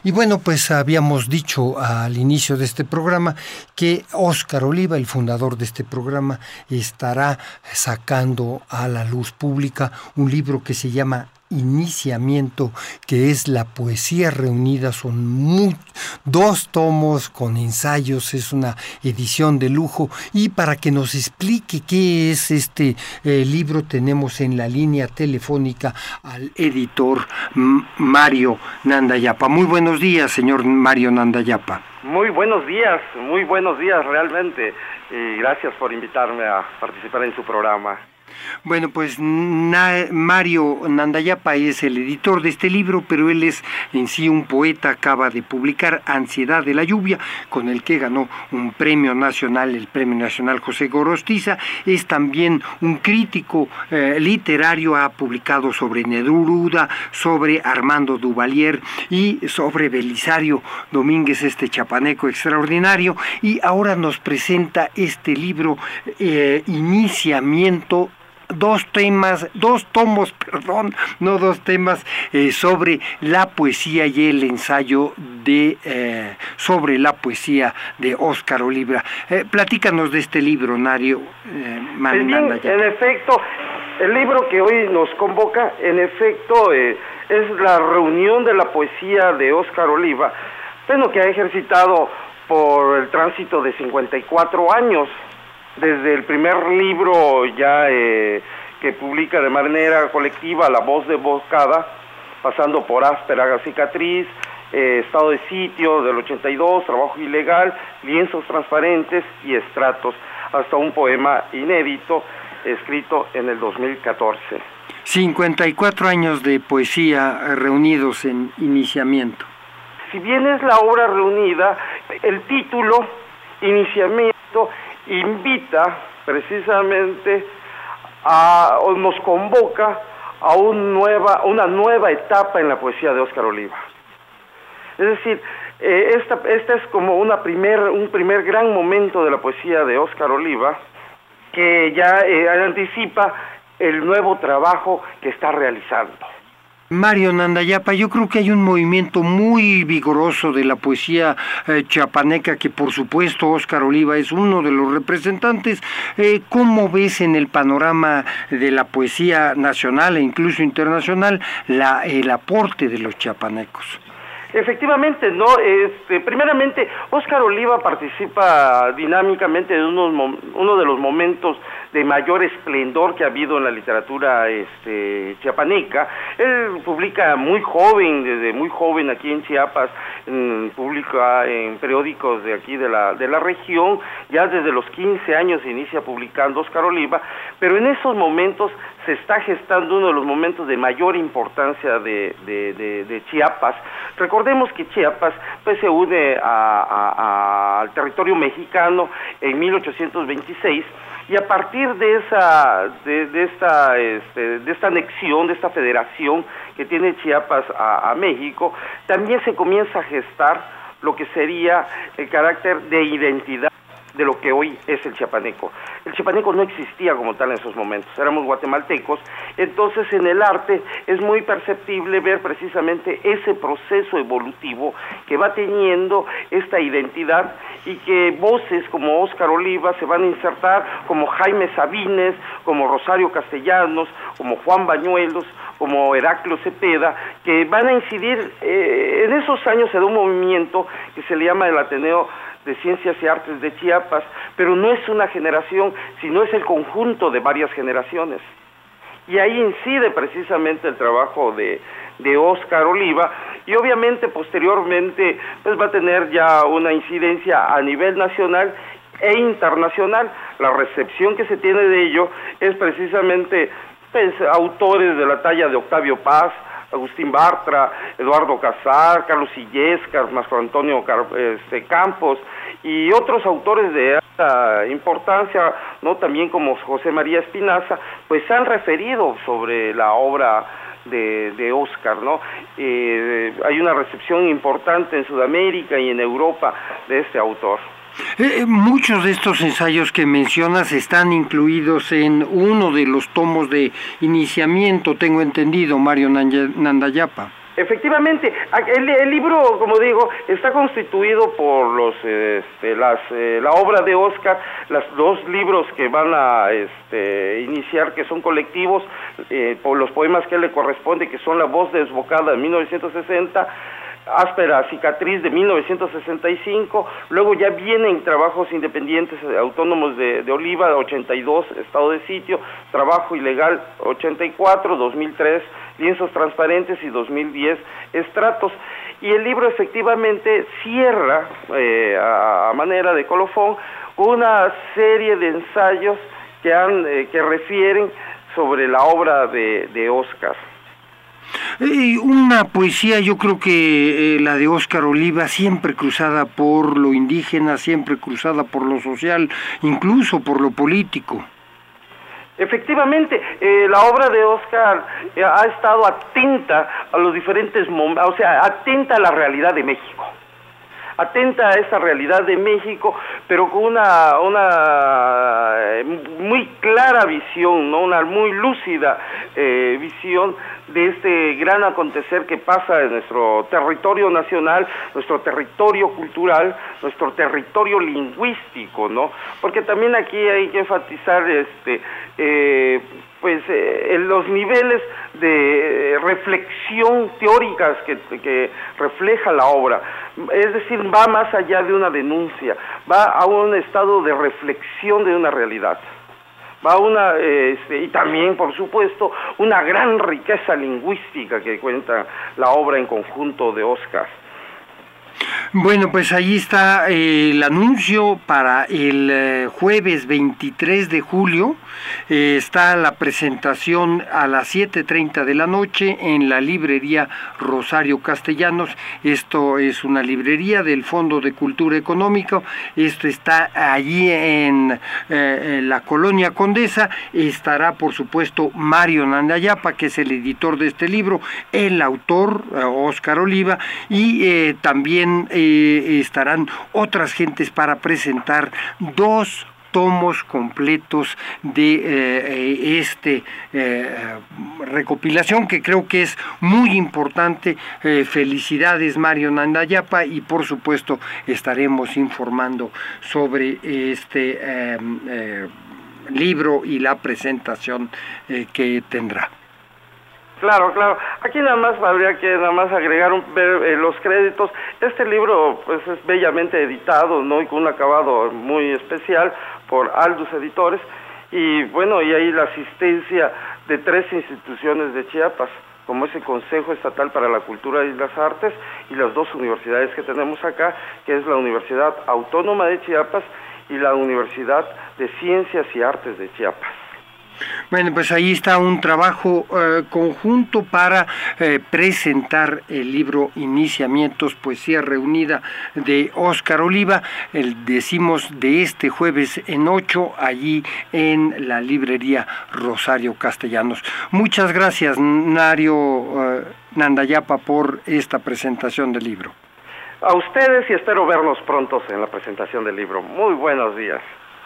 Y bueno, pues habíamos dicho al inicio de este programa que Óscar Oliva, el fundador de este programa, estará sacando a la luz pública un libro que se llama Iniciamiento, que es la poesía reunida. Son 2 tomos con ensayos, es una edición de lujo. Y para que nos explique qué es este libro, tenemos en la línea telefónica al editor Mario Nandayapa. Muy buenos días, señor Mario Nandayapa. Muy buenos días realmente, y gracias por invitarme a participar en su programa. Bueno, pues Mario Nandayapa es el editor de este libro, pero él es en sí un poeta. Acaba de publicar Ansiedad de la lluvia, con el que ganó un premio nacional, el Premio Nacional José Gorostiza. Es también un crítico literario, ha publicado sobre Neruda, sobre Armando Duvalier y sobre Belisario Domínguez, este chapaneco extraordinario, y ahora nos presenta este libro, Iniciamiento, 2 tomos, sobre la poesía y el ensayo sobre la poesía de Óscar Oliva. Platícanos de este libro, Mario. En efecto, el libro que hoy nos convoca, en efecto, es la reunión de la poesía de Óscar Oliva, bueno, que ha ejercitado por el tránsito de 54 años. Desde el primer libro ya que publica de manera colectiva, La voz desbocada, pasando por Áspera cicatriz, Estado de sitio del 82, Trabajo ilegal, Lienzos transparentes y Estratos, hasta un poema inédito escrito en el 2014. 54 años de poesía reunidos en Iniciamiento. Si bien es la obra reunida, el título, Iniciamiento, invita precisamente nos convoca a una nueva etapa en la poesía de Óscar Oliva. Es decir, esta es como un primer gran momento de la poesía de Óscar Oliva, que ya anticipa el nuevo trabajo que está realizando. Mario Nandayapa, yo creo que hay un movimiento muy vigoroso de la poesía chiapaneca, que por supuesto Óscar Oliva es uno de los representantes. ¿Cómo ves en el panorama de la poesía nacional e incluso internacional el aporte de los chiapanecos? Efectivamente, ¿no? Primeramente, Óscar Oliva participa dinámicamente de uno de los momentos de mayor esplendor que ha habido en la literatura chiapaneca. Él publica desde muy joven aquí en Chiapas, publica en periódicos de aquí de la región. Ya desde los 15 años se inicia publicando Óscar Oliva, pero en esos momentos se está gestando uno de los momentos de mayor importancia de Chiapas. Recordemos que Chiapas pues se une al territorio mexicano en 1826, y a partir de esta anexión, de esta federación que tiene Chiapas a México, también se comienza a gestar lo que sería el carácter de identidad de lo que hoy es el chiapaneco. El chiapaneco no existía como tal en esos momentos, éramos guatemaltecos. Entonces en el arte es muy perceptible ver precisamente ese proceso evolutivo que va teniendo esta identidad, y que voces como Óscar Oliva se van a insertar, como Jaime Sabines, como Rosario Castellanos, como Juan Bañuelos, como Heraclio Cepeda, que van a incidir. En esos años se da un movimiento que se le llama el Ateneo de Ciencias y Artes de Chiapas, pero no es una generación, sino es el conjunto de varias generaciones. Y ahí incide precisamente el trabajo de Óscar Oliva, y obviamente posteriormente pues va a tener ya una incidencia a nivel nacional e internacional. La recepción que se tiene de ello es precisamente pues autores de la talla de Octavio Paz, Agustín Bartra, Eduardo Casar, Carlos Illescas, Marco Antonio Campos, y otros autores de alta importancia, ¿no? También como José María Espinaza, pues han referido sobre la obra de Óscar, ¿no? Hay una recepción importante en Sudamérica y en Europa de este autor. Muchos de estos ensayos que mencionas están incluidos en uno de los tomos de Iniciamiento, tengo entendido, Mario Nandayapa. Efectivamente, el libro, como digo, está constituido por la obra de Oscar, los dos libros que van a iniciar, que son colectivos, por los poemas que a él le corresponde, que son La voz desbocada de 1960, Áspera cicatriz de 1965, luego ya vienen trabajos independientes autónomos de Oliva, 82, Estado de sitio, Trabajo ilegal, 84, 2003, Lienzos transparentes, y 2010, Estratos. Y el libro efectivamente cierra, a manera de colofón, una serie de ensayos que refieren sobre la obra de Oscar. Una poesía, yo creo que la de Óscar Oliva, siempre cruzada por lo indígena, siempre cruzada por lo social, incluso por lo político. Efectivamente, la obra de Oscar ha estado atenta a los diferentes momentos, o sea, atenta a la realidad de México. Atenta a esa realidad de México, pero con una muy clara visión, ¿no? Una muy lúcida visión de este gran acontecer que pasa en nuestro territorio nacional, nuestro territorio cultural, nuestro territorio lingüístico, ¿no? Porque también aquí hay que enfatizar en los niveles de reflexión teóricas que refleja la obra. Es decir, va más allá de una denuncia, va a un estado de reflexión de una realidad. Va y también, por supuesto, una gran riqueza lingüística que cuenta la obra en conjunto de Oscar. Bueno, pues ahí está el anuncio para el jueves 23 de julio. Está la presentación a las 7:30 de la noche en la librería Rosario Castellanos. Esto es una librería del Fondo de Cultura Económica. Esto está allí en la Colonia Condesa. Estará, por supuesto, Mario Nandayapa, que es el editor de este libro, el autor, Óscar Oliva, y también estarán otras gentes para presentar 2 tomos completos de recopilación, que creo que es muy importante. Felicidades, Mario Nandayapa, y por supuesto estaremos informando sobre este libro y la presentación que tendrá. Claro. Aquí habría que agregar los créditos. Este libro pues es bellamente editado, ¿no? Y con un acabado muy especial por Aldus Editores, y bueno, y ahí la asistencia de 3 instituciones de Chiapas, como es el Consejo Estatal para la Cultura y las Artes, y las 2 universidades que tenemos acá, que es la Universidad Autónoma de Chiapas y la Universidad de Ciencias y Artes de Chiapas. Bueno, pues ahí está un trabajo conjunto para presentar el libro Iniciamientos, Poesía Reunida de Óscar Oliva, decimos de este jueves en 8, allí en la librería Rosario Castellanos. Muchas gracias, Mario Nandayapa, por esta presentación del libro. A ustedes, y espero vernos pronto en la presentación del libro. Muy buenos días.